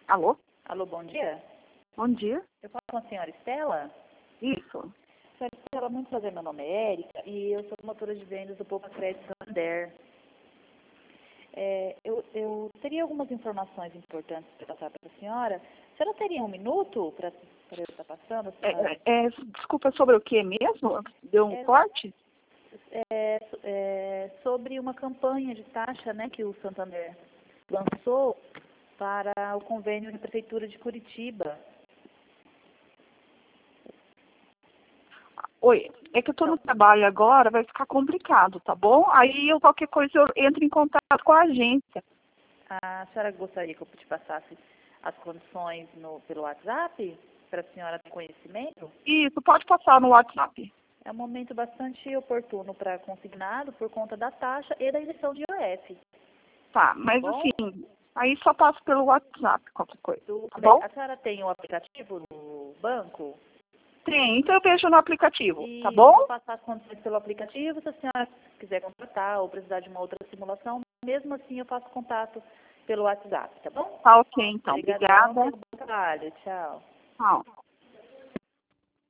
Alô? Alô, bom dia. Bom dia. Eu falo com a senhora Estela? Isso. Senhora Estela, muito prazer, meu nome é Érica e eu sou promotora de vendas do Poupa Crédito Santander. Eu teria algumas informações importantes para passar para a senhora. A senhora teria um minuto para eu estar passando? Desculpa, sobre o que mesmo? Deu um corte? Sobre uma campanha de taxa, né, que o Santander lançou para o convênio da Prefeitura de Curitiba. Oi, é que eu estou no trabalho agora, vai ficar complicado, tá bom? Aí qualquer coisa eu entro em contato com a agência. A senhora gostaria que eu te passasse as condições pelo WhatsApp, para a senhora ter conhecimento? Isso, pode passar no WhatsApp. É um momento bastante oportuno para consignado por conta da taxa e da isenção de IOF. Tá, mas Bom? assim, aí só passo pelo WhatsApp, qualquer coisa, tá bom? A senhora tem o aplicativo no banco? Tem, então eu vejo no aplicativo, E tá bom? vou passar as condições pelo aplicativo. Se a senhora quiser contratar ou precisar de uma outra simulação, mesmo assim eu faço contato pelo WhatsApp, tá bom? Tá ok, então. Obrigadão Obrigada. pelo bom trabalho. Tchau. Tchau.